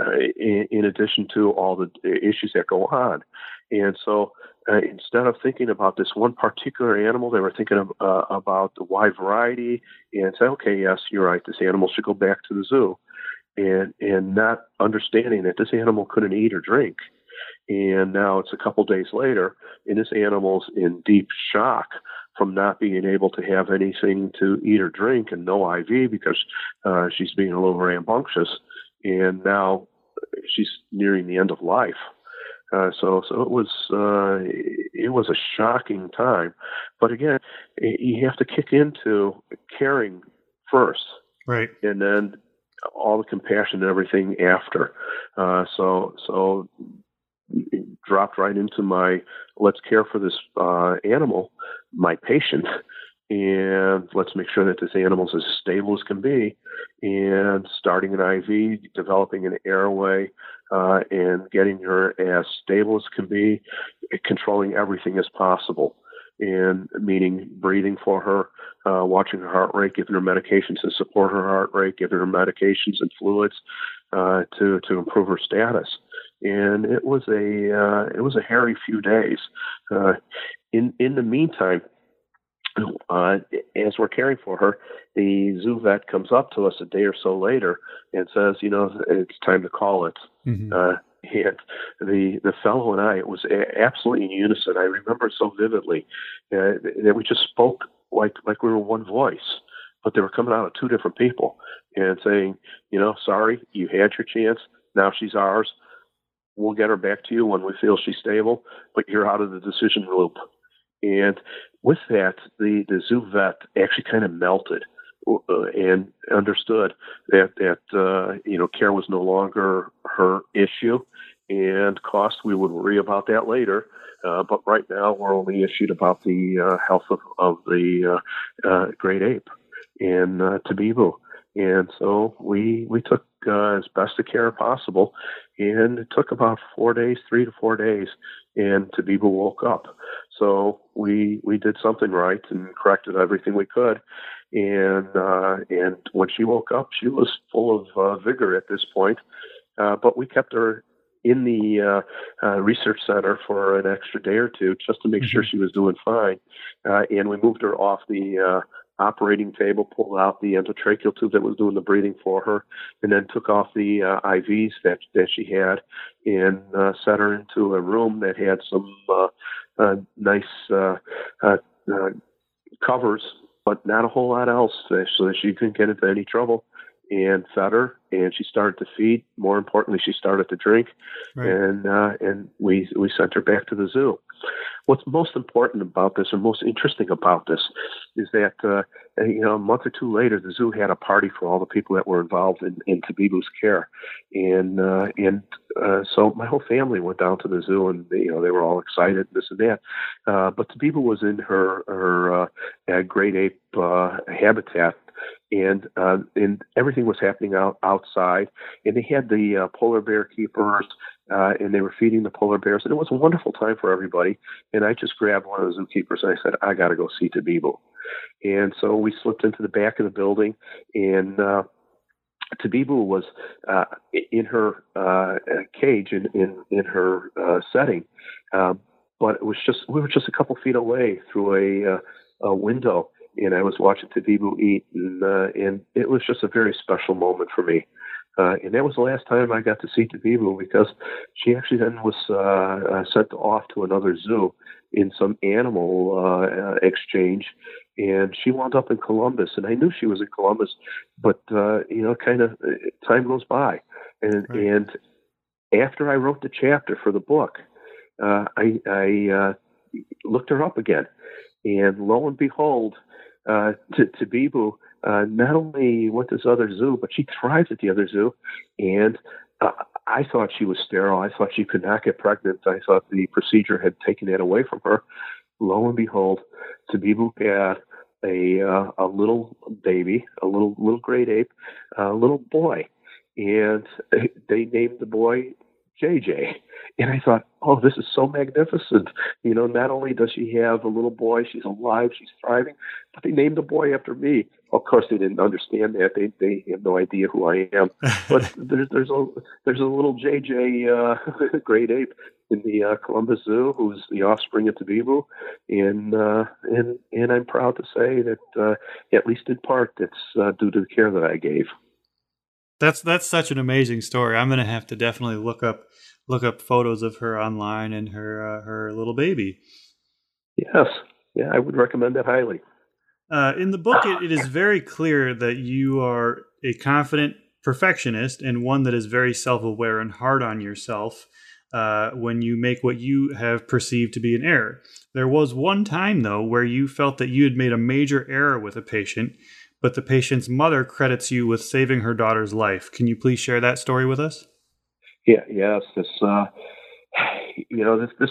in, in addition to all the issues that go on. And so uh, instead of thinking about this one particular animal, they were thinking of, uh, about the wide variety and say, okay, yes, you're right, this animal should go back to the zoo. And and not understanding that this animal couldn't eat or drink. And now it's a couple days later, and this animal's in deep shock from not being able to have anything to eat or drink and no I V because uh, she's being a little rambunctious. And now she's nearing the end of life. Uh, so so it was uh, it was a shocking time. But again, you have to kick into caring first. Right. And then all the compassion and everything after. Uh, so, so it dropped right into my, let's care for this uh, animal, my patient, and let's make sure that this animal is as stable as can be, and starting an I V, developing an airway, uh, and getting her as stable as can be, controlling everything as possible. and meaning breathing for her, uh, watching her heart rate, giving her medications to support her heart rate, giving her medications and fluids uh, to to improve her status. And it was a uh, it was a hairy few days. Uh, in in the meantime, uh, as we're caring for her, the zoo vet comes up to us a day or so later and says, you know, it's time to call it. Mm-hmm. Uh, and the the fellow and I, it was a- absolutely in unison. I remember it so vividly uh, that we just spoke like like we were one voice, but they were coming out of two different people and saying, you know, sorry, you had your chance. Now she's ours. We'll get her back to you when we feel she's stable, but you're out of the decision loop. And with that, the, the zoo vet actually kind of melted uh, and understood that, that uh, you know, care was no longer her issue, and cost, we would worry about that later. Uh, but right now, we're only issued about the uh, health of, of the uh, uh, great ape and uh, Tabibu. And so we we took uh, as best of care possible, and it took about four days, three to four days, and Tabibu woke up. So we we did something right and corrected everything we could, and uh, and when she woke up, she was full of uh, vigor at this point. Uh, but we kept her in the uh, uh, research center for an extra day or two just to make mm-hmm. sure she was doing fine, uh, and we moved her off the uh, operating table, pulled out the endotracheal tube that was doing the breathing for her, and then took off the uh, I Vs that that she had, and uh, set her into a room that had some uh, uh, nice uh, uh, uh, covers, but not a whole lot else, so that she couldn't get into any trouble. And fed her, and she started to feed. More importantly, she started to drink, right. and uh, and we we sent her back to the zoo. What's most important about this, or most interesting about this, is that uh, you know a month or two later, the zoo had a party for all the people that were involved in, in Tabibu's care, and uh, and uh, so my whole family went down to the zoo, and they, you know they were all excited, this and that. Uh, but Tabibu was in her her uh, great ape uh, habitat. And uh, and everything was happening out outside, and they had the uh, polar bear keepers, uh, and they were feeding the polar bears, and it was a wonderful time for everybody. And I just grabbed one of the zookeepers, and I said, "I got to go see Tabibu." And so we slipped into the back of the building, and uh, Tabibu was uh, in her uh, cage, in in, in her uh, setting, uh, but it was just we were just a couple feet away through a, uh, a window. And I was watching Tabibu eat, and, uh, and it was just a very special moment for me. Uh, and that was the last time I got to see Tabibu, because she actually then was uh, uh, sent off to another zoo in some animal uh, uh, exchange, and she wound up in Columbus. And I knew she was in Columbus, but uh, you know, kind of time goes by, and right. and after I wrote the chapter for the book, uh, I, I uh, looked her up again, and lo and behold. Uh, to Tabibu uh, not only went to this other zoo, but she thrived at the other zoo. And uh, I thought she was sterile. I thought she could not get pregnant. I thought the procedure had taken that away from her. Lo and behold, Tabibu had a uh, a little baby, a little little great ape, a little boy, and they named the boy J J. And I thought, oh, this is so magnificent. You know, not only does she have a little boy, she's alive, she's thriving, but they named the boy after me. Of course, they didn't understand that. They they have no idea who I am. But there's there's a there's a little J J uh, great ape in the uh, Columbus Zoo who's the offspring of Tabibu, and uh, and and I'm proud to say that uh, at least in part that's uh, due to the care that I gave. That's that's such an amazing story. I'm going to have to definitely look up look up photos of her online and her uh, her little baby. Yes, yeah, I would recommend that highly. Uh, in the book, it, it is very clear that you are a confident perfectionist and one that is very self-aware and hard on yourself uh, when you make what you have perceived to be an error. There was one time, though, where you felt that you had made a major error with a patient, but the patient's mother credits you with saving her daughter's life. Can you please share that story with us? Yeah, yes. This, uh, you know, this, this,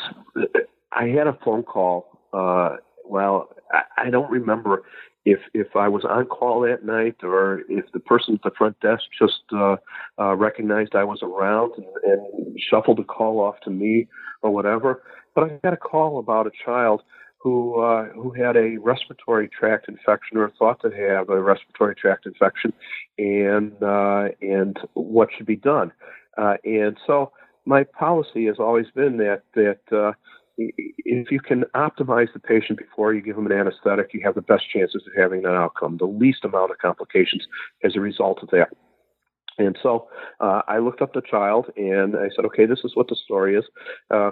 I had a phone call. Uh, well, I, I don't remember if if I was on call that night or if the person at the front desk just uh, uh, recognized I was around and, and shuffled the call off to me or whatever. But I got a call about a child who uh, who had a respiratory tract infection or thought to have a respiratory tract infection, and uh, and what should be done. Uh, and so my policy has always been that that uh, if you can optimize the patient before you give them an anesthetic, you have the best chances of having an outcome, the least amount of complications as a result of that. And so uh, I looked up the child and I said, okay, this is what the story is. Uh,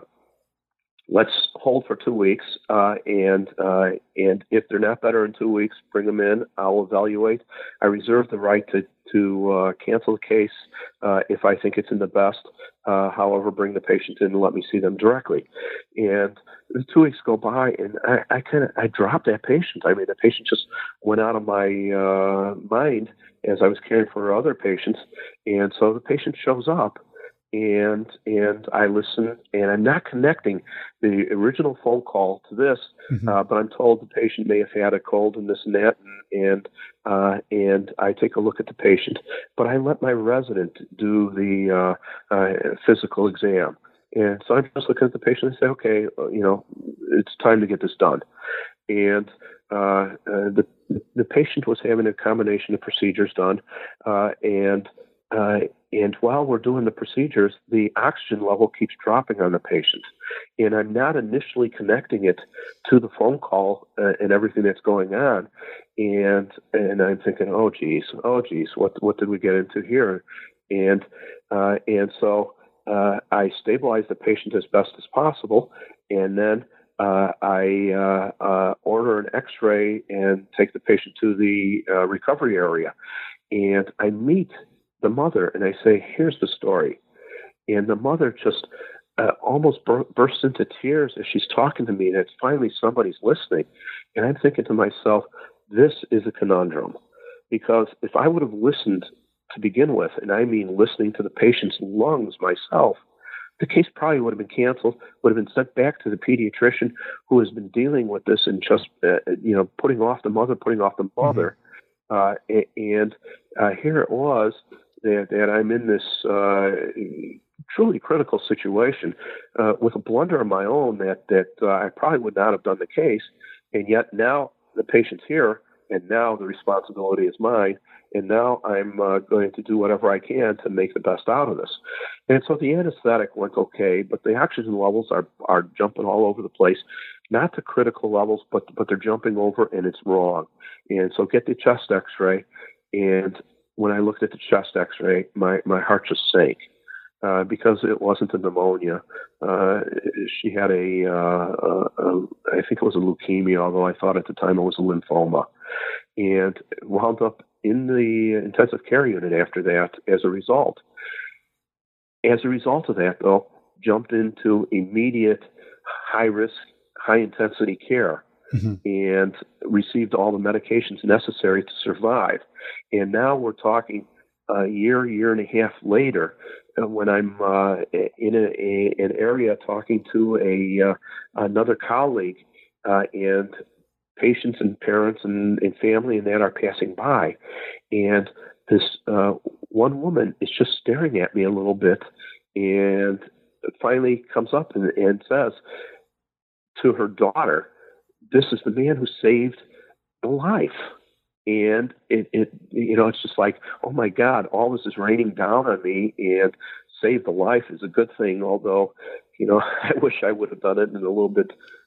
Let's hold for two weeks, uh, and uh, and if they're not better in two weeks, bring them in. I'll evaluate. I reserve the right to to uh, cancel the case uh, if I think it's in the best. Uh, however, bring the patient in and let me see them directly. And the two weeks go by, and I, I kind of I dropped that patient. I mean, the patient just went out of my uh, mind as I was caring for other patients, and so the patient shows up. And and I listen, and I'm not connecting the original phone call to this, mm-hmm. uh, but I'm told the patient may have had a cold and this and that, and and, uh, and I take a look at the patient, but I let my resident do the uh, uh, physical exam. And so I'm just looking at the patient and say, okay, you know, it's time to get this done. And uh, uh, the the patient was having a combination of procedures done, uh, and uh, and while we're doing the procedures, the oxygen level keeps dropping on the patient. And I'm not initially connecting it to the phone call uh, and everything that's going on. And and I'm thinking, oh, geez, oh, geez, what what did we get into here? And uh, and so uh, I stabilize the patient as best as possible. And then uh, I uh, uh, order an X-ray and take the patient to the uh, recovery area. And I meet the mother, and I say, here's the story. And the mother just uh, almost bur- bursts into tears as she's talking to me, and it's finally somebody's listening. And I'm thinking to myself, this is a conundrum. Because if I would have listened to begin with, and I mean listening to the patient's lungs myself, the case probably would have been canceled, would have been sent back to the pediatrician who has been dealing with this and just, uh, you know, putting off the mother, putting off the mother. Mm-hmm. Uh, and uh, here it was, That, that I'm in this uh, truly critical situation uh, with a blunder of my own that that uh, I probably would not have done the case, and yet now the patient's here, and now the responsibility is mine, and now I'm uh, going to do whatever I can to make the best out of this. And so the anesthetic went okay, but the oxygen levels are are jumping all over the place, not to critical levels, but but they're jumping over, and it's wrong. And so get the chest X-ray, and when I looked at the chest X-ray, my, my heart just sank uh, because it wasn't a pneumonia. Uh, she had a, uh, a, a, I think it was a leukemia, although I thought at the time it was a lymphoma, and wound up in the intensive care unit after that as a result. As a result of that, though, jumped into immediate high-risk, high-intensity care. Mm-hmm. And received all the medications necessary to survive. And now we're talking a year, year and a half later, uh, when I'm uh, in a, a, an area talking to a uh, another colleague, uh, and patients and parents and, and family and that are passing by, and this uh, one woman is just staring at me a little bit, and finally comes up and, and says to her daughter, this is the man who saved the life. And it, it, you know, it's just like, oh my God, all this is raining down on me, and save the life is a good thing. Although, you know, I wish I would have done it in a little bit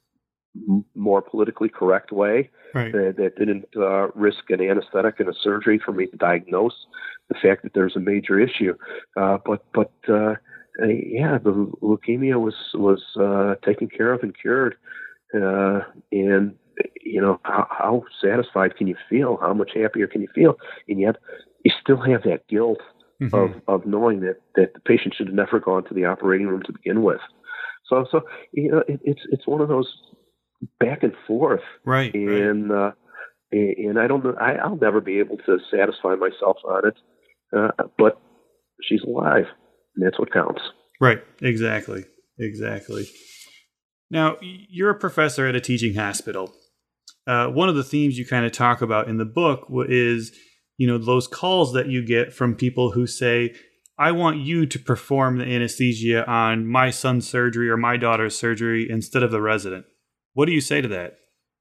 more politically correct way, right, that, that didn't uh, risk an anesthetic and a surgery for me to diagnose the fact that there's a major issue. Uh, but, but, uh, yeah, the leukemia was, was uh, taken care of and cured. Uh, and, you know, how, how satisfied can you feel? How much happier can you feel? And yet you still have that guilt mm-hmm. of, of knowing that, that the patient should have never gone to the operating room to begin with. So, so you know, it, it's it's one of those back and forth. Right. And, right. Uh, and I don't know, I, I'll never be able to satisfy myself on it. Uh, but she's alive, and that's what counts. Right. Exactly. Exactly. Now, you're a professor at a teaching hospital. Uh, one of the themes you kind of talk about in the book is, you know, those calls that you get from people who say, I want you to perform the anesthesia on my son's surgery or my daughter's surgery instead of the resident. What do you say to that?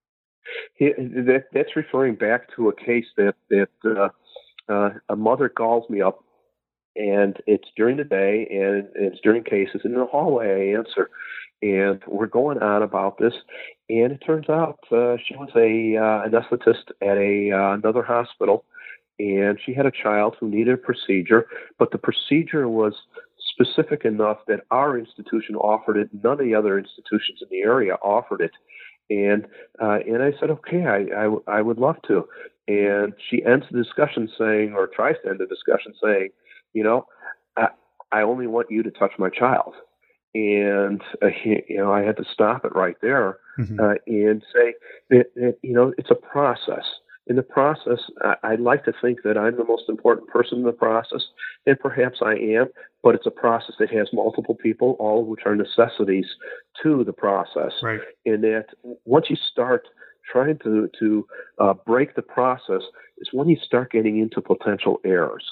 Yeah, that that's referring back to a case that that uh, uh, a mother calls me up, and it's during the day, and it's during cases. In the hallway, I answer, and we're going on about this. And it turns out uh, she was a uh, anesthetist at a uh, another hospital, and she had a child who needed a procedure, but the procedure was specific enough that our institution offered it. None of the other institutions in the area offered it. And uh, and I said, okay, I, I, I would love to. And she ends the discussion saying, or tries to end the discussion saying, you know, I, I only want you to touch my child. And, uh, you know, I had to stop it right there mm-hmm. uh, and say that, that, you know, it's a process. In the process, I, I'd like to think that I'm the most important person in the process, and perhaps I am, but it's a process that has multiple people, all of which are necessities to the process. Right. And that once you start trying to, to uh, break the process is when you start getting into potential errors.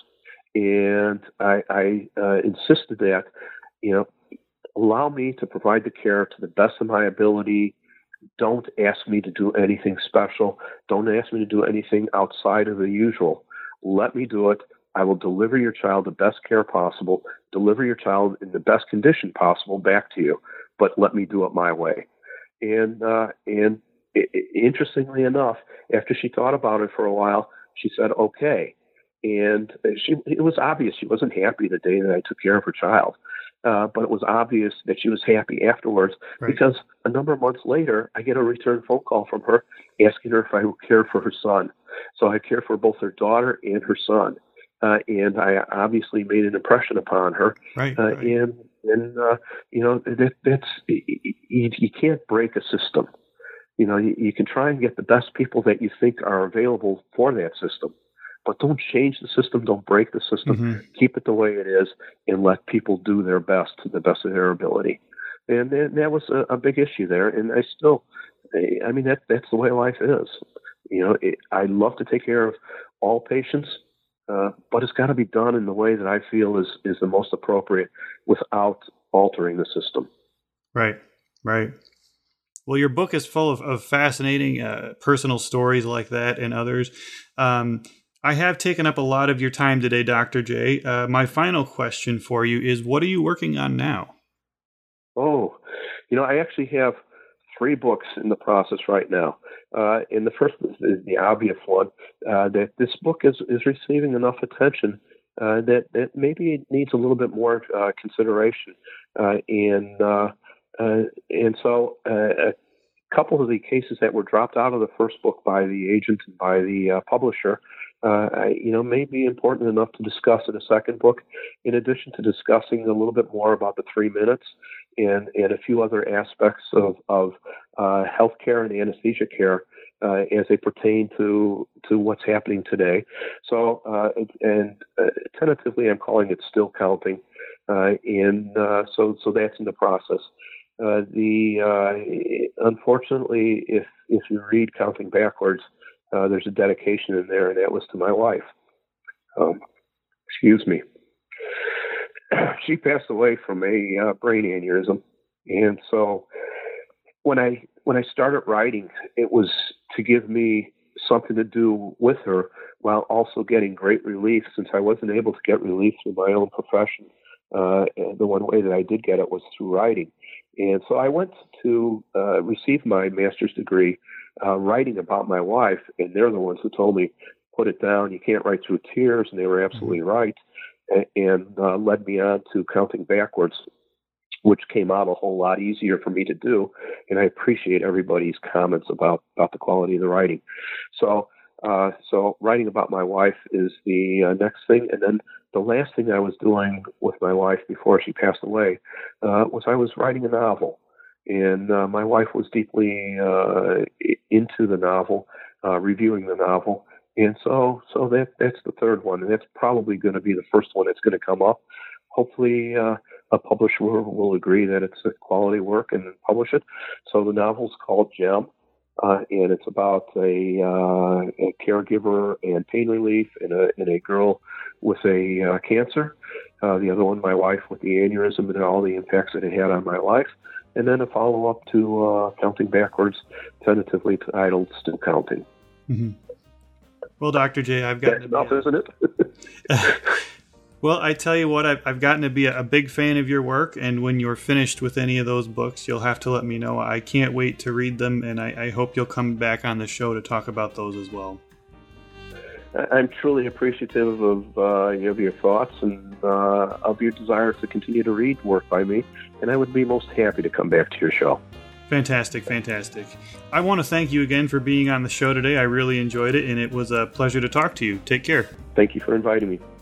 And I, I uh, insisted that, you know, allow me to provide the care to the best of my ability. Don't ask me to do anything special. Don't ask me to do anything outside of the usual. Let me do it. I will deliver your child the best care possible, deliver your child in the best condition possible back to you, but let me do it my way. And uh, and it, it, interestingly enough, after she thought about it for a while, she said, okay. And she, it was obvious she wasn't happy the day that I took care of her child. Uh, but it was obvious that she was happy afterwards right. because a number of months later, I get a return phone call from her asking her if I would care for her son. So I care for both her daughter and her son. Uh, and I obviously made an impression upon her. Right, uh, right. And, and uh, you know, that, that's you, you can't break a system. You know, you, you can try and get the best people that you think are available for that system. But don't change the system. Don't break the system. Mm-hmm. Keep it the way it is, and let people do their best to the best of their ability. And, and that was a, a big issue there. And I still, I mean, that that's the way life is. You know, it, I love to take care of all patients, uh, but it's got to be done in the way that I feel is is the most appropriate without altering the system. Right. Right. Well, your book is full of, of fascinating uh, personal stories like that and others. Um, I have taken up a lot of your time today, Doctor J. Uh, my final question for you is, what are you working on now? Oh, you know, I actually have three books in the process right now. Uh, and the first is, is the obvious one, uh, that this book is, is receiving enough attention uh, that, that maybe it needs a little bit more uh, consideration. Uh, and, uh, uh, and so uh, a couple of the cases that were dropped out of the first book by the agent and by the uh, publisher Uh, I, you know, may be important enough to discuss in a second book, in addition to discussing a little bit more about the three minutes and, and a few other aspects of, of uh, healthcare and anesthesia care uh, as they pertain to to what's happening today. So, uh, and uh, tentatively, I'm calling it Still Counting, uh, and uh, so so that's in the process. Uh, the uh, unfortunately, if if you read Counting Backwards, Uh, there's a dedication in there, and that was to my wife. Um, excuse me. She passed away from a uh, brain aneurysm, and so when I when I started writing, it was to give me something to do with her while also getting great relief, since I wasn't able to get relief through my own profession. Uh, and the one way that I did get it was through writing, and so I went to uh, receive my master's degree. Uh, writing about my wife, and they're the ones who told me, put it down, you can't write through tears, and they were absolutely right, and, and uh, led me on to Counting Backwards, which came out a whole lot easier for me to do, and I appreciate everybody's comments about, about the quality of the writing. So, uh, so writing about my wife is the uh, next thing, and then the last thing I was doing with my wife before she passed away uh, was I was writing a novel. And uh, my wife was deeply uh, into the novel, uh, reviewing the novel, and so so that that's the third one, and that's probably going to be the first one that's going to come up. Hopefully, uh, a publisher will agree that it's a quality work and publish it. So the novel's called Gem, uh, and it's about a, uh, a caregiver and pain relief in a in a girl with a uh, cancer. Uh, the other one, my wife with the aneurysm and all the impacts that it had on my life. and then a follow-up to uh, Counting Backwards, tentatively titled Still Counting. Mm-hmm. Well, Doctor J, I've gotten That's enough, a, isn't it? Well, I tell you what, I've, I've gotten to be a, a big fan of your work, and when you're finished with any of those books, you'll have to let me know. I can't wait to read them, and I, I hope you'll come back on the show to talk about those as well. I'm truly appreciative of, uh, of your thoughts and uh, of your desire to continue to read work by me, and I would be most happy to come back to your show. Fantastic, fantastic. I want to thank you again for being on the show today. I really enjoyed it, and it was a pleasure to talk to you. Take care. Thank you for inviting me.